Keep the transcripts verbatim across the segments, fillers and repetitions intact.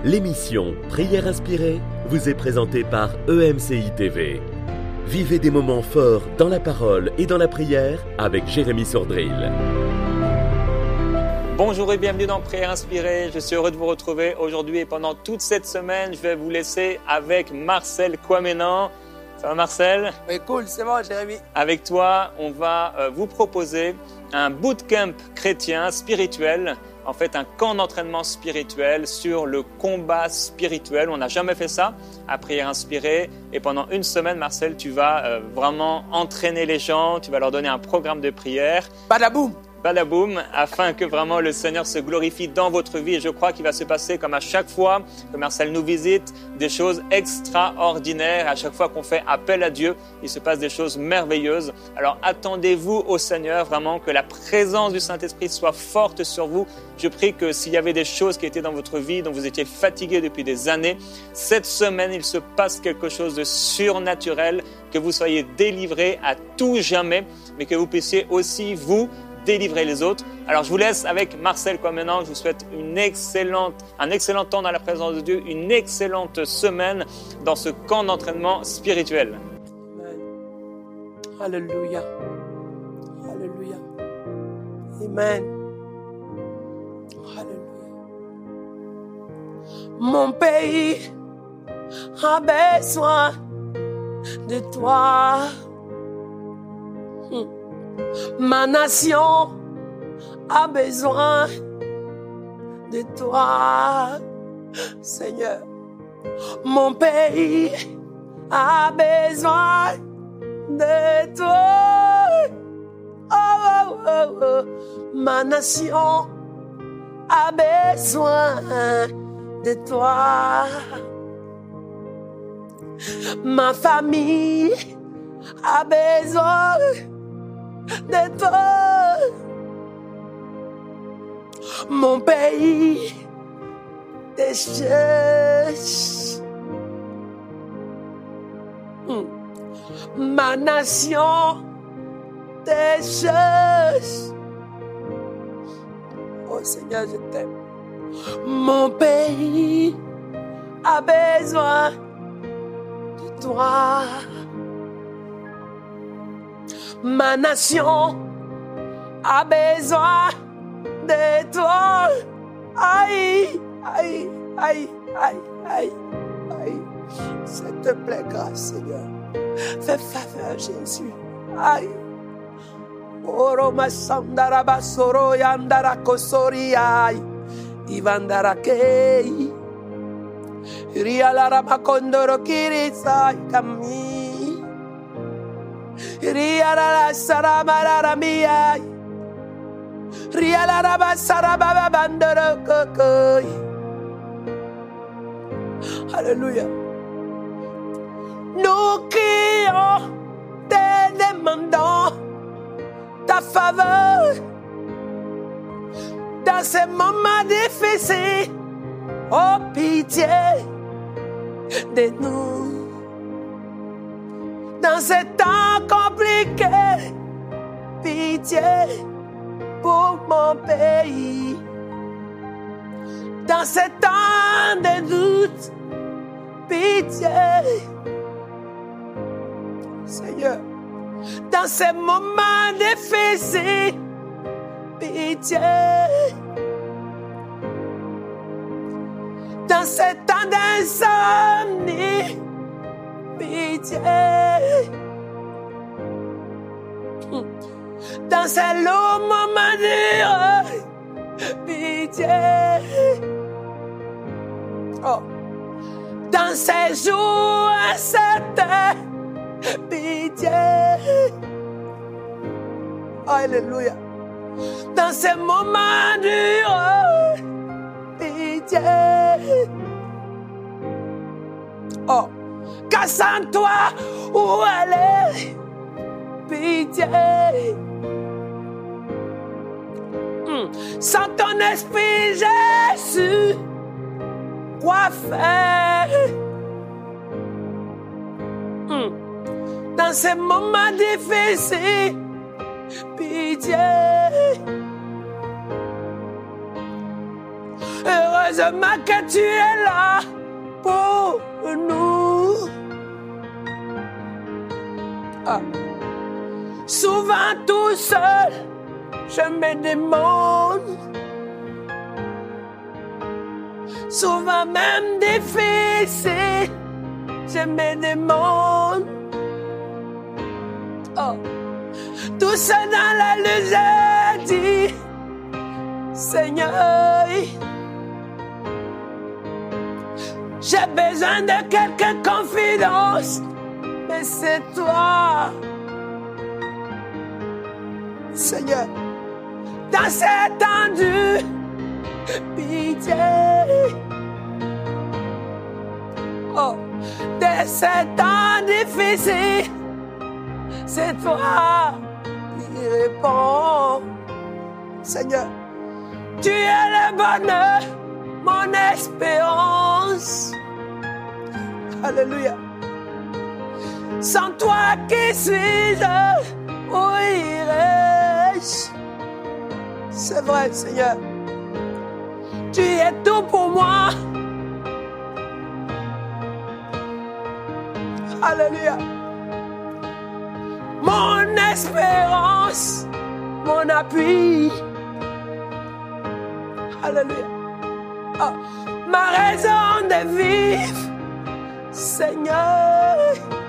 L'émission Prière inspirée vous est présentée par E M C I T V. Vivez des moments forts dans la parole et dans la prière avec Jérémy Sordrill. Bonjour et bienvenue dans Prière inspirée. Je suis heureux de vous retrouver aujourd'hui et pendant toute cette semaine, je vais vous laisser avec Marcel Kouamenan. Ça va Marcel? Oui, cool, c'est bon Jérémy. Avec toi, on va euh, vous proposer un bootcamp chrétien spirituel, en fait un camp d'entraînement spirituel sur le combat spirituel. On n'a jamais fait ça à Prière inspirée et pendant une semaine, Marcel, tu vas euh, vraiment entraîner les gens, tu vas leur donner un programme de prière. Badaboum! Badaboum, afin que vraiment le Seigneur se glorifie dans votre vie. Et je crois qu'il va se passer, comme à chaque fois que Marcel nous visite, des choses extraordinaires. À chaque fois qu'on fait appel à Dieu, il se passe des choses merveilleuses. Alors attendez-vous au Seigneur, vraiment que la présence du Saint-Esprit soit forte sur vous. Je prie que s'il y avait des choses qui étaient dans votre vie, dont vous étiez fatigué depuis des années, cette semaine, il se passe quelque chose de surnaturel, que vous soyez délivrés à tout jamais, mais que vous puissiez aussi, vous, délivrer les autres. Alors je vous laisse avec Marcel Kouamenan. Je vous souhaite une excellente, un excellent temps dans la présence de Dieu, une excellente semaine dans ce camp d'entraînement spirituel. Amen. Alléluia. Alléluia. Amen. Alléluia. Mon pays a besoin de toi. Hmm. Ma nation a besoin de toi, Seigneur. Mon pays a besoin de toi. Oh, oh, oh, oh. Ma nation a besoin de toi. Ma famille a besoin de toi. Mon pays te cherche. Ma nation te cherche. Oh Seigneur, je t'aime. Mon pays a besoin de toi. Ma nation a besoin de toi. Aïe, aïe, aïe, aïe, aïe, aïe. S'il te plaît, grâce, Seigneur. Fais faveur, Jésus. Aïe. Oro masandara basoro yandara kosori aïe. Ivandara kei. Rialara makondoro kirisai kami. Riala sarabara mia, Riala raba sarababa bandoro kokoi. Alléluia. Nous crions, te demandons ta faveur dans ces moments difficiles. Oh pitié de nous. Dans ces temps compliqués, pitié pour mon pays. Dans ces temps de doute, pitié. Seigneur, dans ces moments difficiles, pitié. Dans ces temps d'insomnie, pitié. Dans ces longs moments durs, pitié. Oh. Dans ces jours incertains, pitié. Alléluia. Dans ces moments durs, pitié. Oh. Car sans toi, où aller? Pitié. Mm. Sans ton esprit, Jésus, quoi faire? Mm. Dans ces moments difficiles, pitié. Heureux heureusement que tu es là pour nous. Ah. Souvent tout seul, je me demande. Souvent même difficile, je me demande. Oh. Tout ça dans la lumière, dit Seigneur, j'ai besoin de quelques confidences, mais c'est toi. Seigneur, dans cette tendue, pitié. Oh, de ces temps difficiles, c'est toi qui réponds. Seigneur, tu es le bonheur, mon espérance. Alléluia. Sans toi, qui suis-je? Où irais-je? C'est vrai, Seigneur. Tu es tout pour moi. Alléluia. Mon espérance, mon appui. Alléluia. Oh, ma raison de vivre, Seigneur.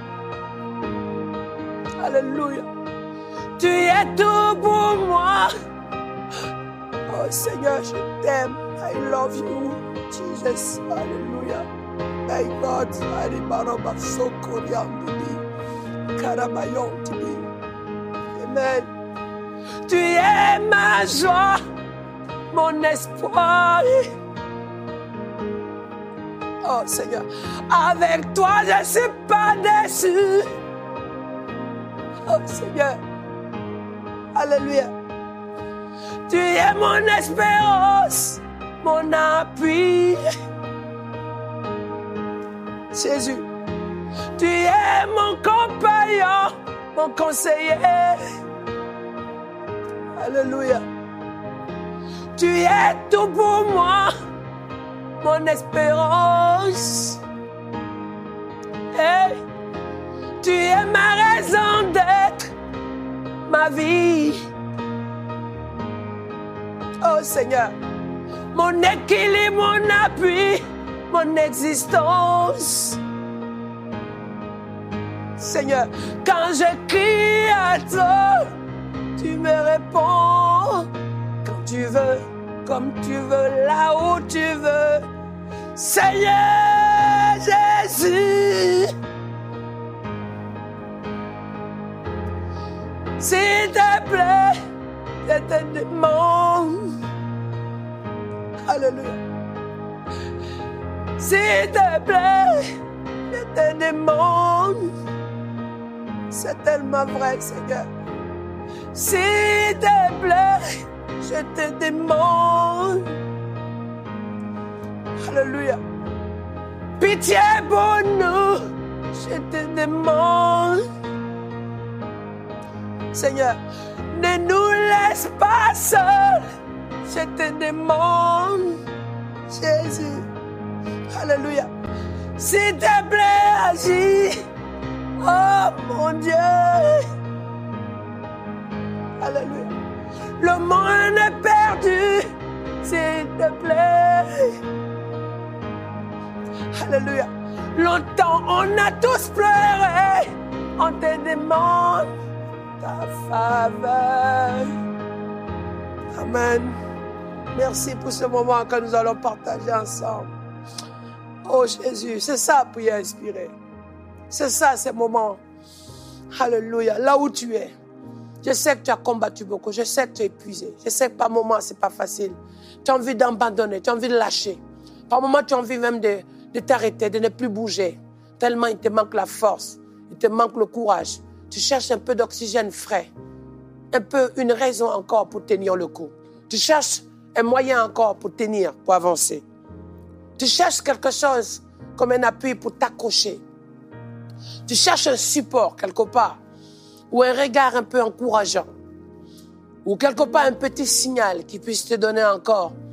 Alléluia. Tu es tout pour moi. Oh Seigneur, je t'aime. I love you, Jesus. Alléluia. My God, Aribaraba Sokoriambibi, Karabayon Tibi. Amen. Tu es ma joie, mon espoir. Oh Seigneur, avec toi je ne suis pas déçu. Oh Seigneur, alléluia. Tu es mon espérance, mon appui. Jésus, tu es mon compagnon, mon conseiller. Alléluia. Tu es tout pour moi, mon espérance. Hey, tu es ma raison d'être, ma vie. Oh Seigneur, mon équilibre, mon appui, mon existence. Seigneur, quand je crie à toi, tu me réponds. Quand tu veux, comme tu veux, là où tu veux. Seigneur Jésus, s'il te plaît, je te demande. Alléluia. S'il te plaît, je te demande. C'est tellement vrai, Seigneur. S'il te plaît, je te demande. Alléluia. Pitié pour nous, je te demande. Seigneur, ne nous laisse pas seuls, je te demande. Jésus, alléluia. S'il te plaît, agis. Oh mon Dieu. Alléluia. Le monde est perdu, s'il te plaît. Alléluia. Longtemps on a tous pleuré, on te demande ta faveur. Amen. Merci pour ce moment que nous allons partager ensemble. Oh Jésus, c'est ça, prière inspirée. C'est ça, ces moments. Alléluia. Là où tu es, je sais que tu as combattu beaucoup. Je sais que tu es épuisé. Je sais que par moments, ce n'est pas facile. Tu as envie d'abandonner, tu as envie de lâcher. Par moments, tu as envie même de, de t'arrêter, de ne plus bouger. Tellement il te manque la force, il te manque le courage. Tu cherches un peu d'oxygène frais. Un peu, une raison encore pour tenir le coup. Tu cherches un moyen encore pour tenir, pour avancer. Tu cherches quelque chose comme un appui pour t'accrocher. Tu cherches un support quelque part, ou un regard un peu encourageant, ou quelque part un petit signal qui puisse te donner encore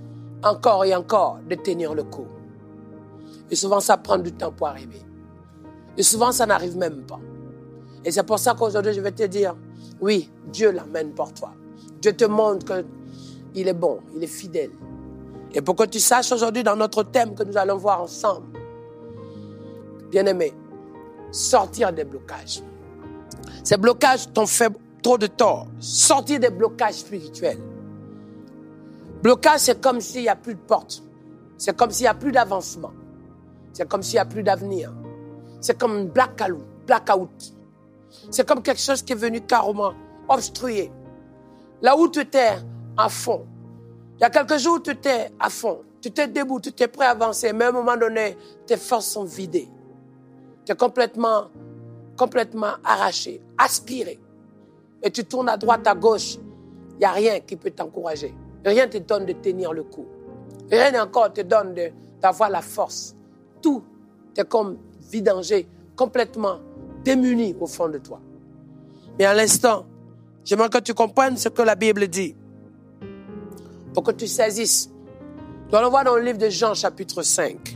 encore et encore de tenir le coup. Et souvent, ça prend du temps pour arriver. Et souvent, ça n'arrive même pas. Et c'est pour ça qu'aujourd'hui, je vais te dire, oui, Dieu l'amène pour toi. Dieu te montre qu'il est bon, il est fidèle. Et pour que tu saches aujourd'hui, dans notre thème que nous allons voir ensemble, bien-aimé, sortir des blocages. Ces blocages t'ont fait trop de tort. Sortir des blocages spirituels. Blocage, c'est comme s'il n'y a plus de porte. C'est comme s'il n'y a plus d'avancement. C'est comme s'il n'y a plus d'avenir. C'est comme un blackout. blackout. C'est comme quelque chose qui est venu carrément obstruer. Là où tu étais à fond. Il y a quelques jours où tu étais à fond. Tu étais debout, tu étais prêt à avancer. Mais à un moment donné, tes forces sont vidées. Tu es complètement, complètement arraché, aspiré. Et tu tournes à droite, à gauche. Il n'y a rien qui peut t'encourager. Rien ne te donne de tenir le coup. Rien encore ne te donne de, d'avoir la force. Tout est comme vidangé, complètement démuni au fond de toi. Mais à l'instant, j'aimerais que tu comprennes ce que la Bible dit. Pour que tu saisisses. Nous allons voir dans le livre de Jean, chapitre cinq.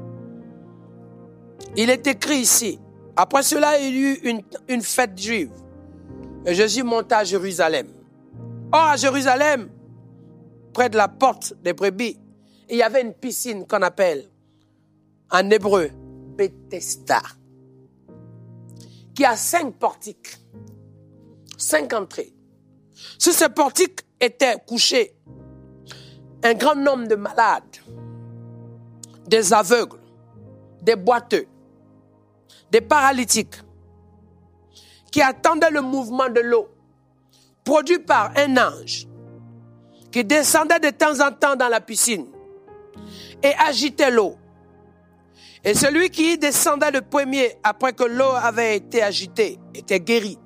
Il est écrit ici. Après cela, il y eut une, une fête juive. Et Jésus monta à Jérusalem. Or, à Jérusalem, près de la porte des brebis, il y avait une piscine qu'on appelle, en hébreu, Bethesda, qui a cinq portiques, cinq entrées. Sur ces portiques étaient couchés un grand nombre de malades, des aveugles, des boiteux, des paralytiques, qui attendaient le mouvement de l'eau, produit par un ange, qui descendait de temps en temps dans la piscine et agitait l'eau. Et celui qui y descendait le premier, après que l'eau avait été agitée, était guéri.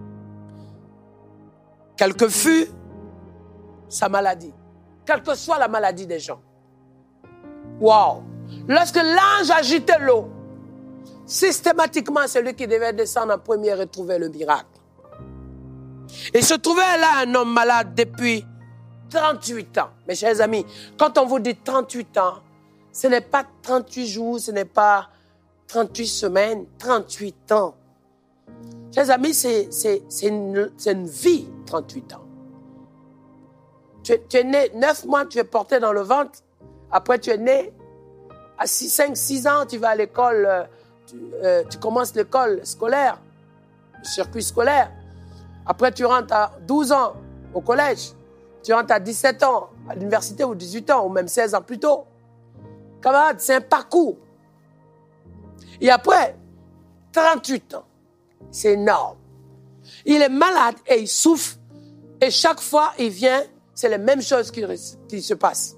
Quelle que fût sa maladie, quelle que soit la maladie des gens. Wow! Lorsque l'ange agitait l'eau, systématiquement, celui qui devait descendre en premier retrouvait le miracle. Il se trouvait là un homme malade depuis trente-huit ans. Mes chers amis, quand on vous dit trente-huit ans, ce n'est pas trente-huit jours, ce n'est pas trente-huit semaines, trente-huit ans. Chers amis, c'est, c'est, c'est, une, c'est une vie, trente-huit ans. Tu, tu es né neuf mois, tu es porté dans le ventre. Après, tu es né à cinq six ans, tu vas à l'école, euh, tu, euh, tu commences l'école scolaire, le circuit scolaire. Après, tu rentres à douze ans au collège. Tu rentres à dix-sept ans à l'université ou dix-huit ans ou même seize ans plus tôt. Camarade, c'est un parcours. Et après, trente-huit ans. C'est énorme. Il est malade et il souffre. Et chaque fois, il vient, c'est la même chose qui, qui se passe.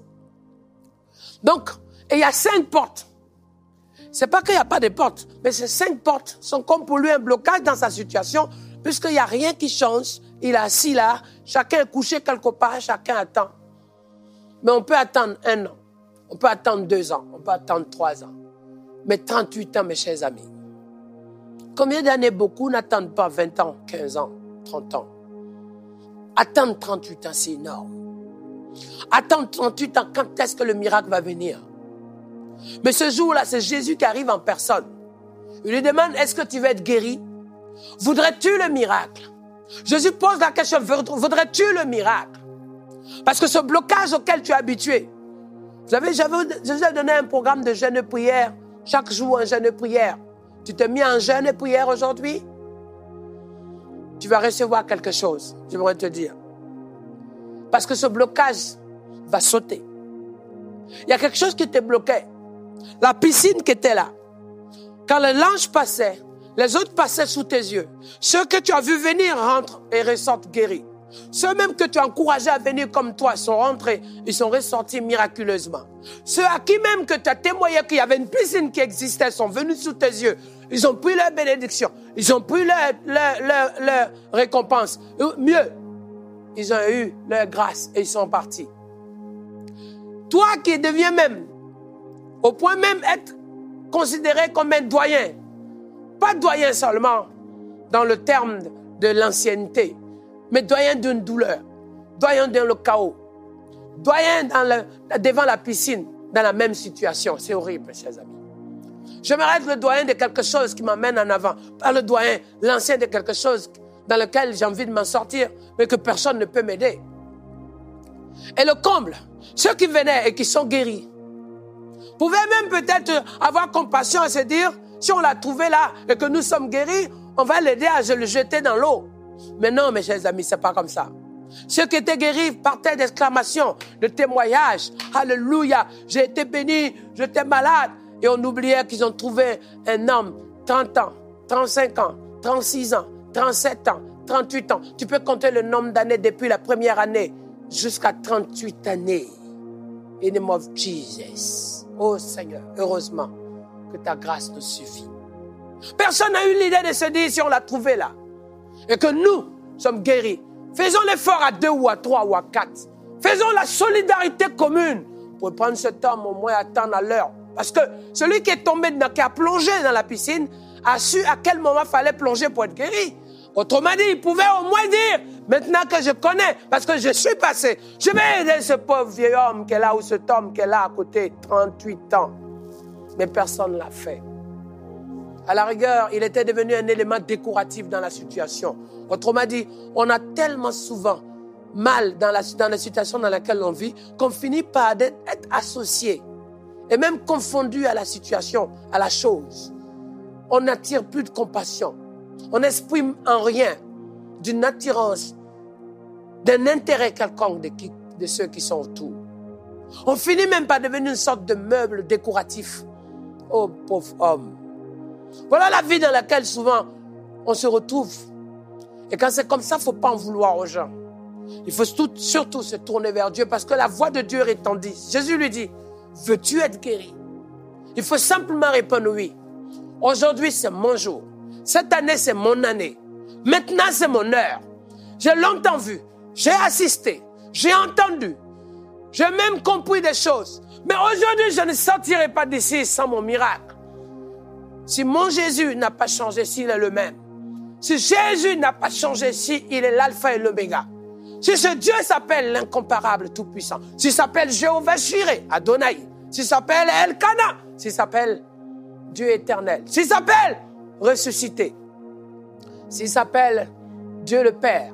Donc, et il y a cinq portes. C'est pas qu'il n'y a pas de portes, mais ces cinq portes sont comme pour lui un blocage dans sa situation, puisqu'il n'y a rien qui change. Il est assis là, chacun est couché quelque part, chacun attend. Mais on peut attendre un an, on peut attendre deux ans, on peut attendre trois ans. Mais trente-huit ans, mes chers amis. Combien d'années beaucoup n'attendent pas vingt ans, quinze ans, trente ans? Attendre trente-huit ans, c'est énorme. Attendre trente-huit ans, quand est-ce que le miracle va venir? Mais ce jour-là, c'est Jésus qui arrive en personne. Il lui demande, est-ce que tu veux être guéri? Voudrais-tu le miracle? Jésus pose la question, voudrais-tu le miracle? Parce que ce blocage auquel tu es habitué. Vous savez, j'avais, Jésus a donné un programme de jeûne et prière. Chaque jour, un jeûne et prière. Tu t'es mis en jeûne et prière aujourd'hui? Tu vas recevoir quelque chose, j'aimerais te dire. Parce que ce blocage va sauter. Il y a quelque chose qui te bloquait. La piscine qui était là. Quand le l'ange passait, les autres passaient sous tes yeux. Ceux que tu as vus venir rentrent et ressortent guéris. Ceux même que tu as encouragés à venir comme toi sont rentrés, ils sont ressortis miraculeusement. Ceux à qui même que tu as témoigné qu'il y avait une piscine qui existait sont venus sous tes yeux. Ils ont pris leur bénédiction. Ils ont pris leur, leur, leur, leur récompense. Mieux, ils ont eu leur grâce et ils sont partis. Toi qui deviens même, au point même être considéré comme un doyen, pas doyen seulement dans le terme de l'ancienneté, mais doyen d'une douleur, doyen d'un chaos, doyen dans le, devant la piscine, dans la même situation. C'est horrible, chers amis. J'aimerais être le doyen de quelque chose qui m'amène en avant. Pas le doyen, l'ancien de quelque chose dans lequel j'ai envie de m'en sortir, mais que personne ne peut m'aider. Et le comble, ceux qui venaient et qui sont guéris, pouvaient même peut-être avoir compassion et se dire, si on l'a trouvé là et que nous sommes guéris, on va l'aider à le jeter dans l'eau. Mais non, mes chers amis, c'est pas comme ça. Ceux qui étaient guéris partaient d'exclamations, de témoignages. Alléluia, j'ai été béni, j'étais malade. Et on oubliait qu'ils ont trouvé un homme, trente ans, trente-cinq ans, trente-six ans, trente-sept ans, trente-huit ans. Tu peux compter le nombre d'années depuis la première année jusqu'à trente-huit années. In the name of Jesus. Oh Seigneur, heureusement que ta grâce nous suffit. Personne n'a eu l'idée de se dire si on l'a trouvé là. Et que nous sommes guéris. Faisons l'effort à deux ou à trois ou à quatre. Faisons la solidarité commune pour prendre ce temps au moins attendre à l'heure. Parce que celui qui est tombé dedans, qui a plongé dans la piscine, a su à quel moment il fallait plonger pour être guéri. Autrement dit, il pouvait au moins dire, maintenant que je connais, parce que je suis passé, je vais aider ce pauvre vieil homme qui est là, ou cet homme qui est là à côté, trente-huit ans. Mais personne ne l'a fait. À la rigueur, il était devenu un élément décoratif dans la situation. Autrement dit, on a tellement souvent mal dans la, dans la situation dans laquelle on vit qu'on finit par être associé et même confondu à la situation, à la chose. On n'attire plus de compassion. On n'exprime en rien d'une attirance, d'un intérêt quelconque de, qui, de ceux qui sont autour. On finit même par devenir une sorte de meuble décoratif. Oh, pauvre homme. Voilà la vie dans laquelle souvent on se retrouve. Et quand c'est comme ça, il ne faut pas en vouloir aux gens. Il faut tout, surtout se tourner vers Dieu parce que la voix de Dieu retendit. Jésus lui dit, veux-tu être guéri? Il faut simplement répondre oui. Aujourd'hui, c'est mon jour. Cette année, c'est mon année. Maintenant, c'est mon heure. J'ai longtemps vu, j'ai assisté, j'ai entendu, j'ai même compris des choses. Mais aujourd'hui, je ne sortirai pas d'ici sans mon miracle. Si mon Jésus n'a pas changé, s'il est le même. Si Jésus n'a pas changé, s'il est l'alpha et l'oméga. Si ce Dieu s'appelle l'incomparable tout-puissant. S'il s'appelle Jéhovah Jireh, Adonai. S'il s'appelle Elkana. S'il s'appelle Dieu éternel. S'il s'appelle ressuscité. S'il s'appelle Dieu le Père.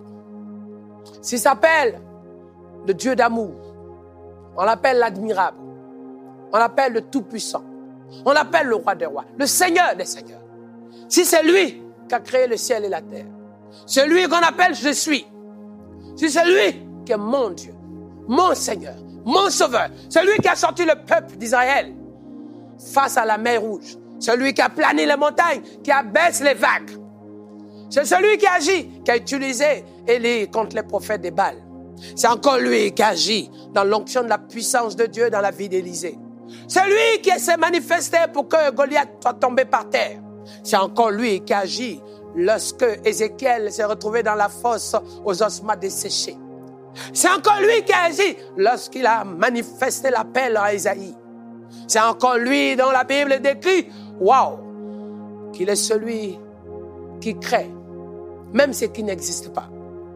S'il s'appelle le Dieu d'amour. On l'appelle l'admirable. On l'appelle le tout-puissant. On l'appelle le roi des rois, le Seigneur des seigneurs. Si c'est lui qui a créé le ciel et la terre, c'est lui qu'on appelle je suis. Si c'est lui qui est mon Dieu, mon Seigneur, mon Sauveur, c'est lui qui a sorti le peuple d'Israël face à la mer Rouge, c'est lui qui a plané les montagnes, qui abaisse les vagues. C'est celui qui agit, qui a utilisé Élie contre les prophètes des Baals. C'est encore lui qui agit dans l'onction de la puissance de Dieu dans la vie d'Élisée. C'est lui qui s'est manifesté pour que Goliath soit tombé par terre. C'est encore lui qui agit lorsque Ézéchiel s'est retrouvé dans la fosse aux ossements desséchés. C'est encore lui qui agit lorsqu'il a manifesté l'appel à Isaïe. C'est encore lui dont la Bible décrit, waouh, qu'il est celui qui crée, même ce qui n'existe pas.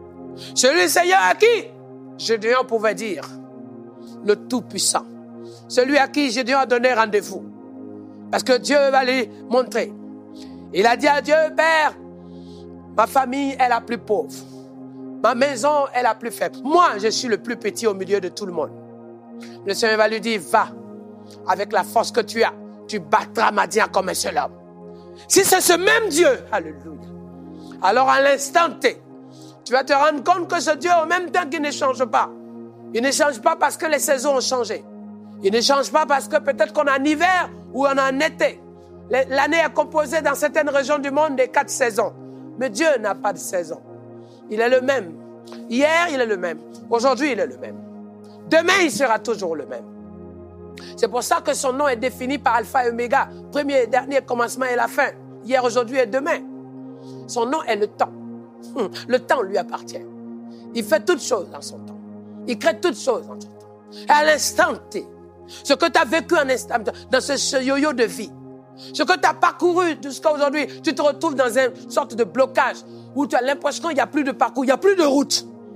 Celui Seigneur à qui Gédéon pouvait dire, le Tout-Puissant. Celui à qui Gédéon a donné rendez-vous. Parce que Dieu va lui montrer. Il a dit à Dieu, Père, ma famille est la plus pauvre. Ma maison est la plus faible. Moi, je suis le plus petit au milieu de tout le monde. Le Seigneur va lui dire, va, avec la force que tu as, tu battras Madian comme un seul homme. Si c'est ce même Dieu, alléluia, alors à l'instant T, tu vas te rendre compte que ce Dieu, en même temps qu'il ne change pas, il ne change pas parce que les saisons ont changé. Il ne change pas parce que peut-être qu'on a un hiver ou on a un été. L'année est composée dans certaines régions du monde des quatre saisons. Mais Dieu n'a pas de saison. Il est le même. Hier, il est le même. Aujourd'hui, il est le même. Demain, il sera toujours le même. C'est pour ça que son nom est défini par Alpha et Oméga. Premier et dernier commencement et la fin. Hier, aujourd'hui et demain. Son nom est le temps. Le temps lui appartient. Il fait toutes choses dans son temps. Il crée toutes choses dans son temps. Et à l'instant T, ce que tu as vécu en instant, dans ce, ce yo-yo de vie, ce que tu as parcouru jusqu'à aujourd'hui, tu te retrouves dans une sorte de blocage où tu as l'impression qu'il n'y a plus de parcours, il n'y a plus de route.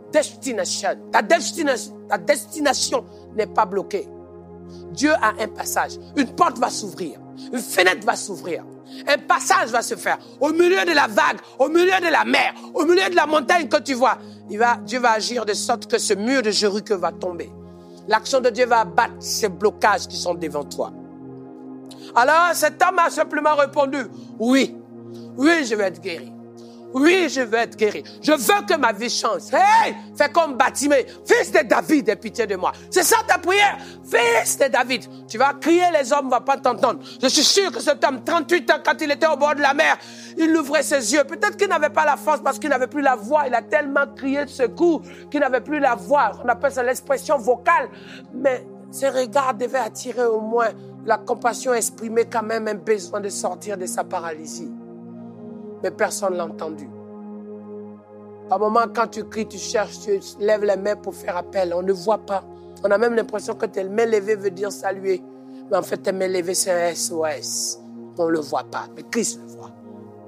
destination. Ta destination, ta destination n'est pas bloquée. Dieu a un passage. Une porte va s'ouvrir. Une fenêtre va s'ouvrir. Un passage va se faire. Au milieu de la vague, au milieu de la mer, au milieu de la montagne que tu vois, il va, Dieu va agir de sorte que ce mur de Jéricho va tomber. L'action de Dieu va abattre ces blocages qui sont devant toi. Alors cet homme a simplement répondu, oui, oui, je vais être guéri. Oui, je veux être guéri. Je veux que ma vie change. Hey, fais comme Batimée, fils de David, aie pitié de moi. C'est ça ta prière, fils de David. Tu vas crier, les hommes ne vont pas t'entendre. Je suis sûr que cet homme, trente-huit ans, quand il était au bord de la mer, il ouvrait ses yeux. Peut-être qu'il n'avait pas la force parce qu'il n'avait plus la voix. Il a tellement crié de secours qu'il n'avait plus la voix. On appelle ça l'expression vocale. Mais ses regards devaient attirer au moins la compassion, exprimer quand même un besoin de sortir de sa paralysie. Mais personne ne l'a entendu. À un moment, quand tu cries, tu cherches, tu lèves les mains pour faire appel. On ne voit pas. On a même l'impression que tes mains levées veut dire saluer. Mais en fait, tes mains levées, c'est un S O S. On ne le voit pas, mais Christ le voit.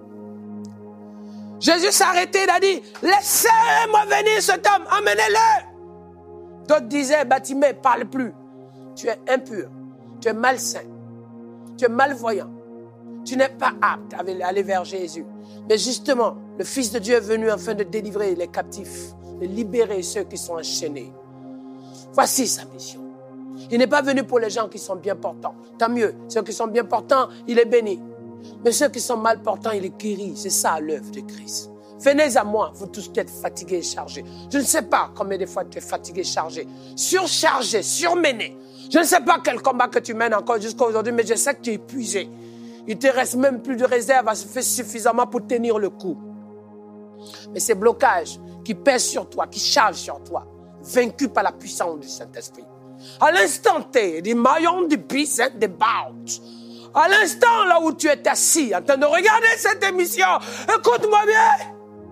Jésus s'est arrêté, il a dit, laissez-moi venir cet homme, emmenez-le. D'autres disaient, Batimée, parle plus. Tu es impur, tu es malsain, tu es malvoyant. Tu n'es pas apte à aller vers Jésus. Mais justement, le Fils de Dieu est venu afin de délivrer les captifs, de libérer ceux qui sont enchaînés. Voici sa mission. Il n'est pas venu pour les gens qui sont bien portants. Tant mieux, ceux qui sont bien portants, il est béni. Mais ceux qui sont mal portants, il est guéri. C'est ça l'œuvre de Christ. Venez à moi, vous tous qui êtes fatigués et chargés. Je ne sais pas combien de fois tu es fatigué et chargé. Surchargé, surmené. Je ne sais pas quel combat que tu mènes encore jusqu'à aujourd'hui, mais je sais que tu es épuisé. Il ne te reste même plus de réserve à se faire suffisamment pour tenir le coup. Mais ces blocages qui pèsent sur toi, qui chargent sur toi, vaincus par la puissance du Saint-Esprit. À l'instant T, des maillons de bis and the bout. À l'instant là où tu es assis, en train de regarder cette émission, écoute-moi bien.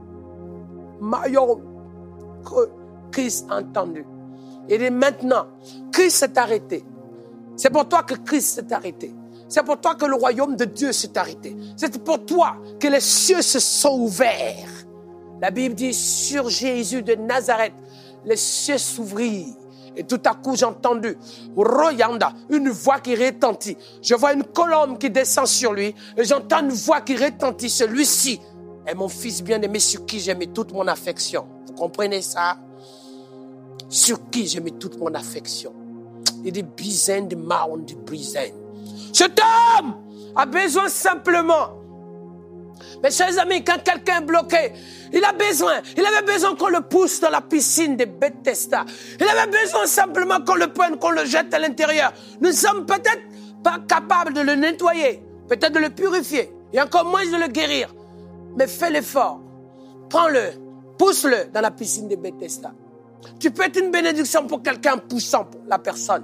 Maillon que Christ a entendu. Il dit maintenant, Christ s'est arrêté. C'est pour toi que Christ s'est arrêté. C'est pour toi que le royaume de Dieu s'est arrêté. C'est pour toi que les cieux se sont ouverts. La Bible dit, sur Jésus de Nazareth, les cieux s'ouvrirent. Et tout à coup, j'ai entendu, Royanda, une voix qui retentit. Je vois une colombe qui descend sur lui. Et j'entends une voix qui retentit. Celui-ci est mon fils bien-aimé sur qui j'ai mis toute mon affection. Vous comprenez ça? Sur qui j'ai mis toute mon affection. Il dit, Bizen de Maon de Bizen. Cet homme a besoin simplement. Mes chers amis, quand quelqu'un est bloqué, il a besoin, il avait besoin qu'on le pousse dans la piscine de Bethesda. Il avait besoin simplement qu'on le prenne, qu'on le jette à l'intérieur. Nous ne sommes peut-être pas capables de le nettoyer, peut-être de le purifier, et encore moins de le guérir. Mais fais l'effort, prends-le, pousse-le dans la piscine de Bethesda. Tu peux être une bénédiction pour quelqu'un en poussant pour la personne.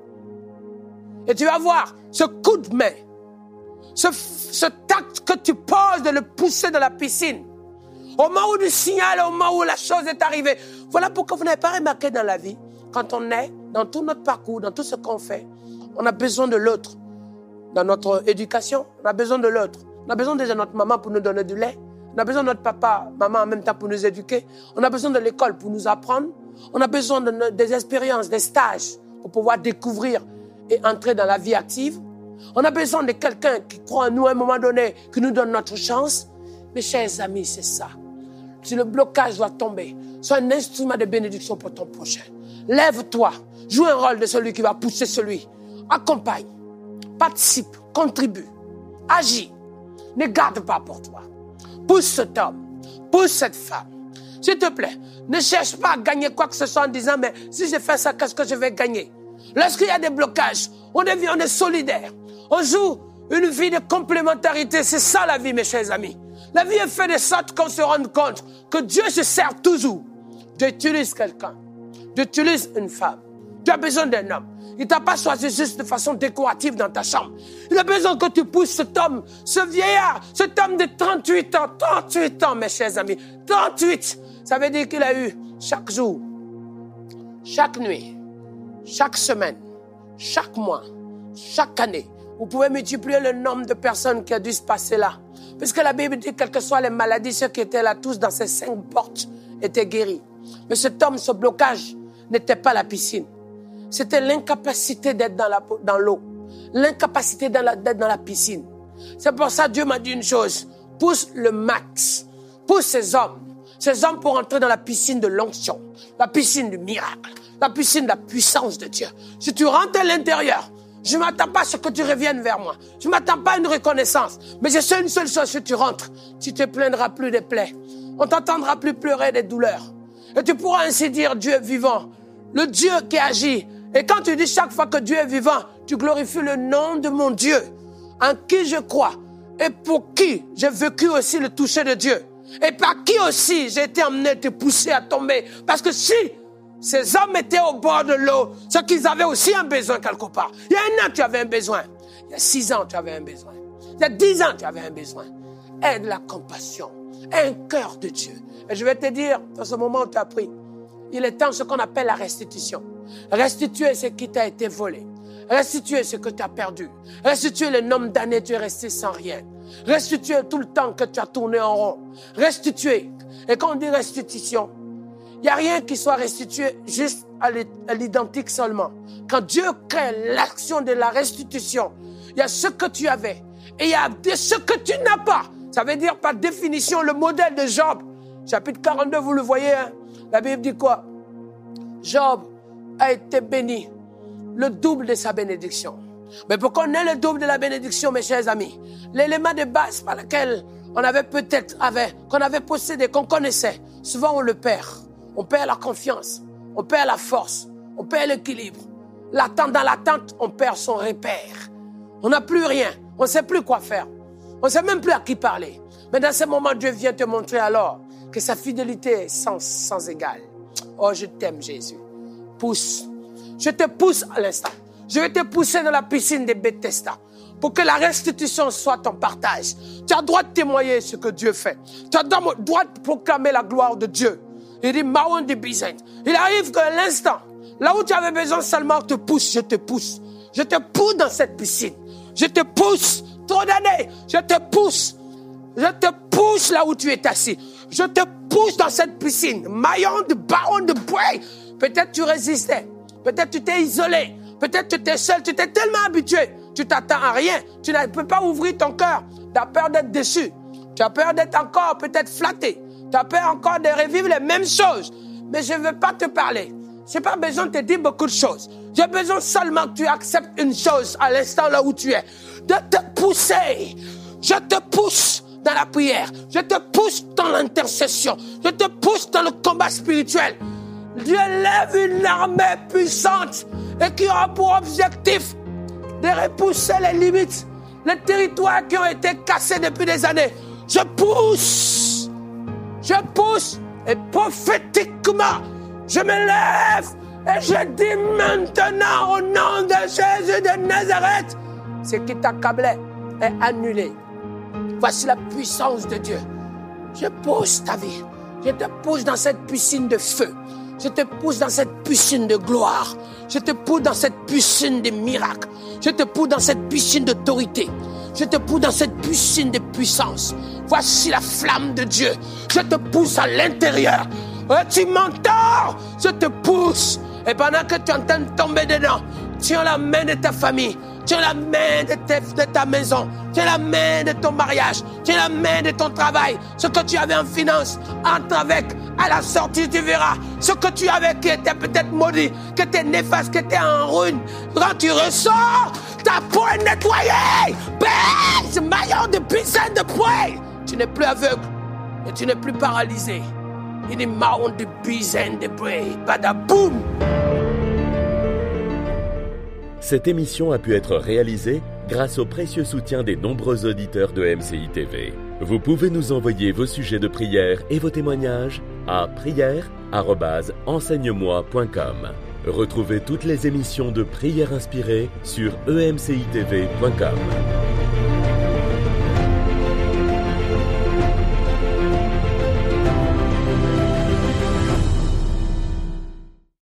Et tu vas voir ce coup de main, ce, ce tact que tu poses de le pousser dans la piscine. Au moment où tu signales, au moment où la chose est arrivée. Voilà pourquoi vous n'avez pas remarqué dans la vie, quand on est dans tout notre parcours, dans tout ce qu'on fait, on a besoin de l'autre. Dans notre éducation, on a besoin de l'autre. On a besoin de notre maman pour nous donner du lait. On a besoin de notre papa, maman en même temps pour nous éduquer. On a besoin de l'école pour nous apprendre. On a besoin de, des expériences, des stages pour pouvoir découvrir et entrer dans la vie active. On a besoin de quelqu'un qui croit en nous à un moment donné, qui nous donne notre chance. Mes chers amis, c'est ça. Si le blocage doit tomber, sois un instrument de bénédiction pour ton prochain. Lève-toi, joue un rôle de celui qui va pousser celui. Accompagne, participe, contribue, agis. Ne garde pas pour toi. Pousse cet homme, pousse cette femme. S'il te plaît, ne cherche pas à gagner quoi que ce soit en disant, mais si je fais ça, qu'est-ce que je vais gagner? Lorsqu'il y a des blocages, on devient, on est solidaire. On joue une vie de complémentarité. C'est ça la vie, mes chers amis. La vie est faite de sorte qu'on se rende compte que Dieu se sert toujours. Dieu utilise quelqu'un. Dieu utilise une femme. Tu as besoin d'un homme. Il ne t'a pas choisi juste de façon décorative dans ta chambre. Il a besoin que tu pousses cet homme, ce vieillard, cet homme de trente-huit ans. trente-huit ans, mes chers amis. trente-huit. Ça veut dire qu'il a eu chaque jour, chaque nuit, chaque semaine, chaque mois, chaque année. Vous pouvez multiplier le nombre de personnes qui a dû se passer là. Puisque la Bible dit, quelles que soient les maladies, ceux qui étaient là, tous dans ces cinq portes, étaient guéris. Mais cet homme, ce blocage n'était pas la piscine. C'était l'incapacité d'être dans, la, dans l'eau. L'incapacité d'être dans la piscine. C'est pour ça que Dieu m'a dit une chose. Pousse le max. Pousse ces hommes. Ces hommes pour entrer dans la piscine de l'onction. La piscine du miracle. La piscine de la puissance de Dieu. Si tu rentres à l'intérieur, je ne m'attends pas à ce que tu reviennes vers moi. Je ne m'attends pas à une reconnaissance. Mais je sais une seule chose, si tu rentres, tu ne te plaindras plus des plaies. On ne t'entendra plus pleurer des douleurs. Et tu pourras ainsi dire, Dieu est vivant. Le Dieu qui agit. Et quand tu dis chaque fois que Dieu est vivant, tu glorifies le nom de mon Dieu, en qui je crois, et pour qui j'ai vécu aussi le toucher de Dieu. Et par qui aussi j'ai été amené, te pousser à tomber. Parce que si ces hommes étaient au bord de l'eau, c'est qu'ils avaient aussi un besoin quelque part. Il y a un an, tu avais un besoin. Il y a six ans, tu avais un besoin. Il y a dix ans, tu avais un besoin. Aie de la compassion. Aie un cœur de Dieu. Et je vais te dire, dans ce moment où tu as pris, il est temps ce qu'on appelle la restitution. Restituer ce qui t'a été volé. Restituer ce que tu as perdu. Restituer le nombre d'années tu es resté sans rien. Restituer tout le temps que tu as tourné en rond. Restituer. Et quand on dit restitution, il n'y a rien qui soit restitué juste à l'identique seulement. Quand Dieu crée l'action de la restitution, il y a ce que tu avais et il y a ce que tu n'as pas. Ça veut dire par définition le modèle de Job. Chapitre quarante-deux, vous le voyez, hein? La Bible dit quoi? Job a été béni, le double de sa bénédiction. Mais pour qu'on ait le double de la bénédiction, mes chers amis, l'élément de base par lequel on avait peut-être, avait, qu'on avait possédé, qu'on connaissait, souvent on le perd. On perd la confiance, on perd la force, on perd l'équilibre. L'attente, dans l'attente, on perd son repère. On n'a plus rien, on ne sait plus quoi faire. On ne sait même plus à qui parler. Mais dans ce moment, Dieu vient te montrer alors que sa fidélité est sans, sans égal. Oh, je t'aime, Jésus. Pousse. Je te pousse à l'instant. Je vais te pousser dans la piscine de Bethesda pour que la restitution soit ton partage. Tu as le droit de témoigner ce que Dieu fait. Tu as le droit de proclamer la gloire de Dieu. Il dit, Maon de Bizet. Il arrive qu'à l'instant, là où tu avais besoin seulement de te pousse, je te pousse. Je te pousse dans cette piscine. Je te pousse. Trop d'années. Je te pousse. Je te pousse là où tu es assis. Je te pousse dans cette piscine. Maillon de baron de bois. Peut-être tu résistais. Peut-être tu t'es isolé. Peut-être tu étais seul. Tu t'es tellement habitué. Tu t'attends à rien. Tu ne peux pas ouvrir ton cœur. Tu as peur d'être déçu. Tu as peur d'être encore peut-être flatté. Tu as peur encore de revivre les mêmes choses. Mais je ne veux pas te parler. Je n'ai pas besoin de te dire beaucoup de choses. J'ai besoin seulement que tu acceptes une chose à l'instant là où tu es. De te pousser. Je te pousse dans la prière. Je te pousse dans l'intercession. Je te pousse dans le combat spirituel. Dieu lève une armée puissante et qui aura pour objectif de repousser les limites, les territoires qui ont été cassés depuis des années. Je pousse. Je pousse. Et prophétiquement, je me lève et je dis maintenant au nom de Jésus de Nazareth, ce qui t'accablait est annulé. Voici la puissance de Dieu. Je pousse ta vie. Je te pousse dans cette piscine de feu. Je te pousse dans cette piscine de gloire. Je te pousse dans cette piscine de miracles. Je te pousse dans cette piscine d'autorité. Je te pousse dans cette piscine de puissance. Voici la flamme de Dieu. Je te pousse à l'intérieur. Et tu m'entends? Je te pousse. Et pendant que tu es en train de tomber dedans, tiens la main de ta famille. Tiens la main de, te, de ta maison. Tiens la main de ton mariage. Tiens la main de ton travail. Ce que tu avais en finance, entre avec. À la sortie, tu verras ce que tu avais qui était peut-être maudit, qui était néfaste, qui était en ruine. Quand tu ressors, ta peau est nettoyée. Baisse, maillon de puissance de poing. Tu n'es plus aveugle et tu n'es plus paralysé. Il est maillon de puissance de poing. Badaboum. Cette émission a pu être réalisée grâce au précieux soutien des nombreux auditeurs de M C I T V. Vous pouvez nous envoyer vos sujets de prière et vos témoignages à prière arobase enseigne moi point com. Retrouvez toutes les émissions de Prière Inspirée sur e m c i t v point com.